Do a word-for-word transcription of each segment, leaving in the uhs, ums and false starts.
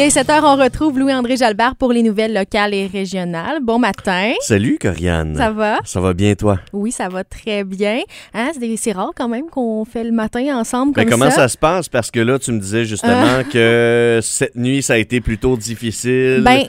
est sept heures, on retrouve Louis-André Jalbert pour les nouvelles locales et régionales. Bon matin. Salut, Corianne. Ça va? Ça va bien, toi? Oui, ça va très bien. Hein, c'est, c'est rare quand même qu'on fait le matin ensemble comme ben, comment ça. ça se passe? Parce que là, tu me disais justement euh... que cette nuit, ça a été plutôt difficile. Ben,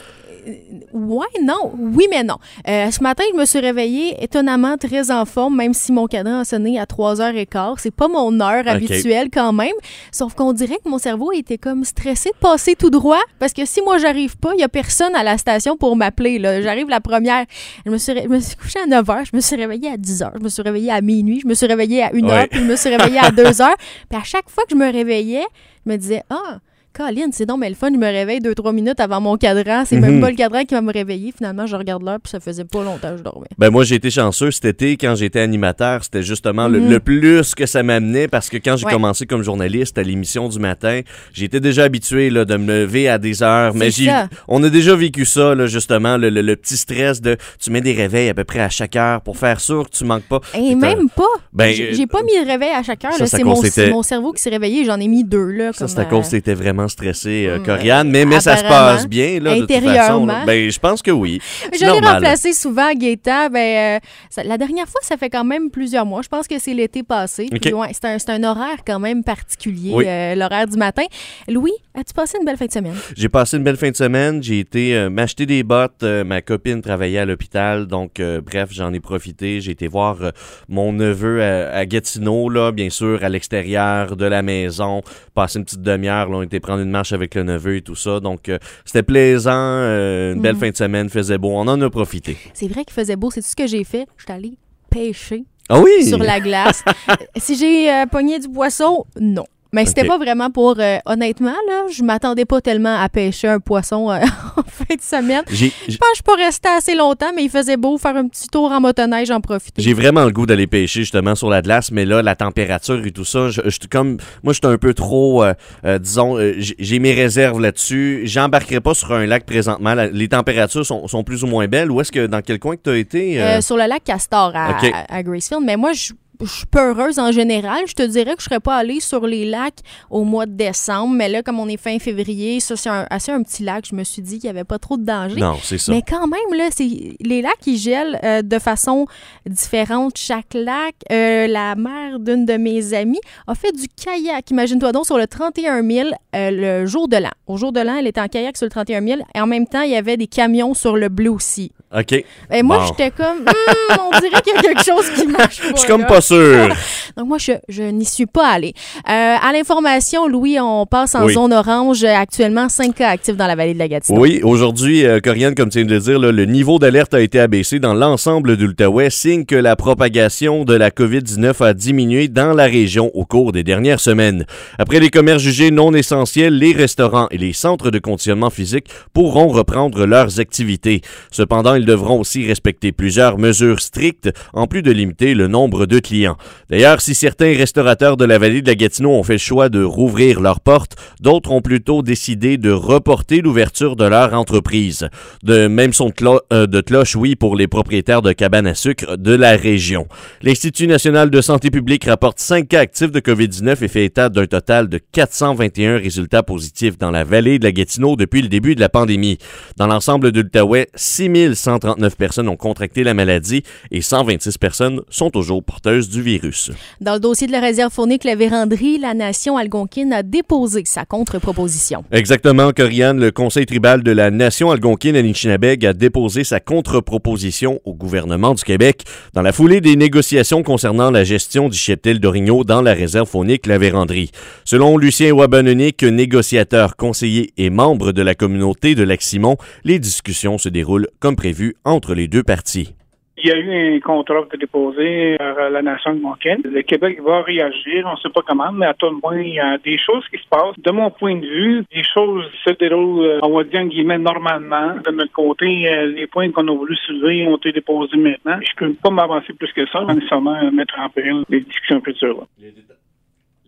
ouais, non. Oui, mais non. Euh, ce matin, je me suis réveillée étonnamment très en forme, même si mon cadran a sonné à trois heures quinze. C'est pas mon heure okay. habituelle quand même. Sauf qu'on dirait que mon cerveau était comme stressé de passer tout droit. Parce que si moi, j'arrive pas, il y a personne à la station pour m'appeler. Là. J'arrive la première. Je me suis, ré... je me suis couchée à neuf heures. Je me suis réveillée à dix heures. Je me suis réveillée à minuit. Je me suis réveillée à une heure. Ouais. Puis je me suis réveillée à deux heures. Puis à chaque fois que je me réveillais, je me disais, ah, Colin, c'est donc mais le fun, je me réveille deux, trois minutes avant mon cadran. C'est mm-hmm. même pas le cadran qui va me réveiller. Finalement, je regarde l'heure, puis ça faisait pas longtemps que je dormais. Ben moi, j'ai été chanceux cet été. Quand j'étais animateur, c'était justement mm-hmm. le, le plus que ça m'amenait, parce que quand j'ai ouais. commencé comme journaliste à l'émission du matin, j'étais déjà habitué là, de me lever à des heures. C'est mais j'ai, ça. On a déjà vécu ça, là, justement, le, le, le petit stress de tu mets des réveils à peu près à chaque heure pour faire sûr que tu manques pas. Et, Et même pas. Ben, j'ai, j'ai pas mis le réveil à chaque heure. Ça, là, ça c'est, mon, c'est mon cerveau qui s'est réveillé. J'en ai mis deux. Là, ça, comme, c'est à cause que c'était vraiment stressé, euh, Corianne, euh, mais, mais ça se passe bien, là, de toute façon. Là. Ben, je pense que oui. Je l'ai remplacé souvent à Gaétan. Ben, euh, ça, la dernière fois, ça fait quand même plusieurs mois. Je pense que c'est l'été passé. Okay. Puis, ouais, c'est, un, c'est un horaire quand même particulier, oui. euh, l'horaire du matin. Louis, as-tu passé une belle fin de semaine? J'ai passé une belle fin de semaine. J'ai été euh, m'acheter des bottes. Euh, ma copine travaillait à l'hôpital, donc euh, bref, j'en ai profité. J'ai été voir euh, mon neveu à, à Gatineau, là, bien sûr, à l'extérieur de la maison. Passer une petite demi-heure, là, on était prendre une marche avec le neveu et tout ça. Donc, euh, c'était plaisant. Euh, une belle mmh. fin de semaine, faisait beau. On en a profité. C'est vrai qu'il faisait beau. C'est tout ce que j'ai fait. Je suis allée pêcher ah oui? sur la glace. Si j'ai euh, pogné du poisson, non. Mais okay. c'était pas vraiment pour... Euh, honnêtement, là, je m'attendais pas tellement à pêcher un poisson euh, en fin de semaine. J'ai, je pense que je suis pas restée assez longtemps, mais il faisait beau. Faire un petit tour en motoneige, j'en profitais. J'ai vraiment le goût d'aller pêcher, justement, sur la glace, mais là, la température et tout ça, je, je, comme moi, je suis un peu trop, euh, euh, disons, euh, j'ai mes réserves là-dessus. J'embarquerai pas sur un lac présentement. La, les températures sont, sont plus ou moins belles. Où est-ce que, dans quel coin que tu as été? Euh... Euh, sur le lac Castor à, okay. à, à Gracefield. Mais moi, je... Je suis peureuse en général. Je te dirais que je serais pas allée sur les lacs au mois de décembre. Mais là, comme on est fin février, ça, c'est un, assez un petit lac. Je me suis dit qu'il n'y avait pas trop de danger. Non, c'est ça. Mais quand même, là, c'est, les lacs, ils gèlent euh, de façon différente. Chaque lac, euh, la mère d'une de mes amies a fait du kayak. Imagine-toi donc sur le trente et un mille euh, le jour de l'an. Au jour de l'an, elle était en kayak sur le trente et un mille. Et en même temps, il y avait des camions sur le Bleu aussi. OK. Et moi, bon. j'étais comme, hm, on dirait qu'il y a quelque chose qui marche pas. Je suis comme là. pas sûr. Donc, moi, je, je n'y suis pas allée. Euh, à l'information, Louis, on passe en oui. zone orange. Actuellement, cinq cas actifs dans la vallée de la Gatineau. Oui, aujourd'hui, euh, Corianne, comme tu viens de le dire, là, le niveau d'alerte a été abaissé dans l'ensemble de l'Outaouais, signe que la propagation de la covid dix-neuf a diminué dans la région au cours des dernières semaines. Après les commerces jugés non essentiels, les restaurants et les centres de conditionnement physique pourront reprendre leurs activités. Cependant, ils devront aussi respecter plusieurs mesures strictes, en plus de limiter le nombre de clients. D'ailleurs, si certains restaurateurs de la vallée de la Gatineau ont fait le choix de rouvrir leurs portes, d'autres ont plutôt décidé de reporter l'ouverture de leur entreprise. De même son de, clo- euh, de cloche, oui, pour les propriétaires de cabanes à sucre de la région. L'Institut national de santé publique rapporte cinq cas actifs de covid dix-neuf et fait état d'un total de quatre cent vingt et un résultats positifs dans la vallée de la Gatineau depuis le début de la pandémie. Dans l'ensemble de l'Outaouais, six mille cent trente-neuf personnes ont contracté la maladie et cent vingt-six personnes sont toujours porteuses du virus. Dans le dossier de la réserve faunique La Vérandrie, la Nation algonquine a déposé sa contre-proposition. Exactement, Corianne. Le Conseil tribal de la Nation algonquine Anishinabeg a déposé sa contre-proposition au gouvernement du Québec dans la foulée des négociations concernant la gestion du cheptel d'orignaux dans la réserve faunique La Vérandrie. Selon Lucien Wabanonic, négociateur, conseiller et membre de la communauté de Lac-Simon, les discussions se déroulent comme prévu entre les deux parties. Il y a eu un contre-offre déposé par la Nation algonquine. Le Québec va réagir, on ne sait pas comment, mais à tout le moins, il y a des choses qui se passent. De mon point de vue, des choses se déroulent, on va dire en guillemets, normalement. De notre côté, les points qu'on a voulu soulever ont été déposés maintenant. Je ne peux pas m'avancer plus que ça, sans nécessairement mettre en péril les discussions futures.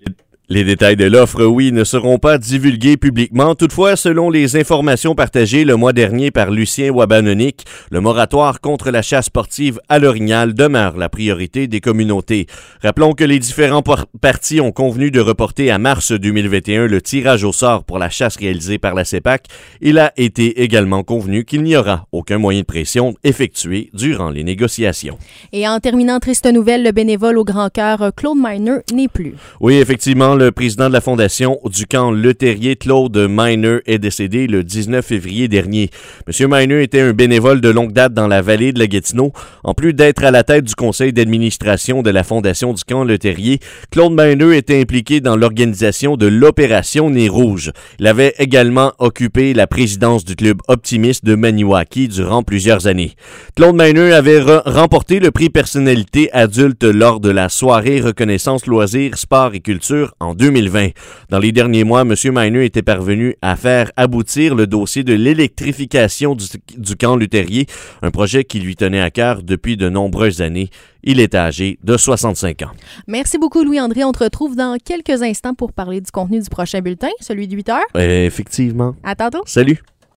Les détails de l'offre, oui, ne seront pas divulgués publiquement. Toutefois, selon les informations partagées le mois dernier par Lucien Wabanonik, le moratoire contre la chasse sportive à l'Orignal demeure la priorité des communautés. Rappelons que les différents por- partis ont convenu de reporter à mars deux mille vingt et un le tirage au sort pour la chasse réalisée par la C E P A C. Il a été également convenu qu'il n'y aura aucun moyen de pression effectué durant les négociations. Et en terminant, triste nouvelle, le bénévole au grand cœur Claude Miner n'est plus. Oui, effectivement, le président de la Fondation du camp Le Terrier, Claude Miner, est décédé le dix-neuf février dernier. Monsieur Miner était un bénévole de longue date dans la vallée de la Gatineau. En plus d'être à la tête du conseil d'administration de la Fondation du camp Le Terrier, Claude Miner était impliqué dans l'organisation de l'opération Nez Rouge. Il avait également occupé la présidence du club optimiste de Maniwaki durant plusieurs années. Claude Miner avait re- remporté le prix personnalité adulte lors de la soirée reconnaissance loisirs, sport et culture en deux mille vingt. Dans les derniers mois, M. Miner était parvenu à faire aboutir le dossier de l'électrification du, du camp Le Terrier, un projet qui lui tenait à cœur depuis de nombreuses années. Il est âgé de soixante-cinq ans. Merci beaucoup, Louis-André. On te retrouve dans quelques instants pour parler du contenu du prochain bulletin, celui de huit heures. Euh, effectivement. À tantôt. Salut.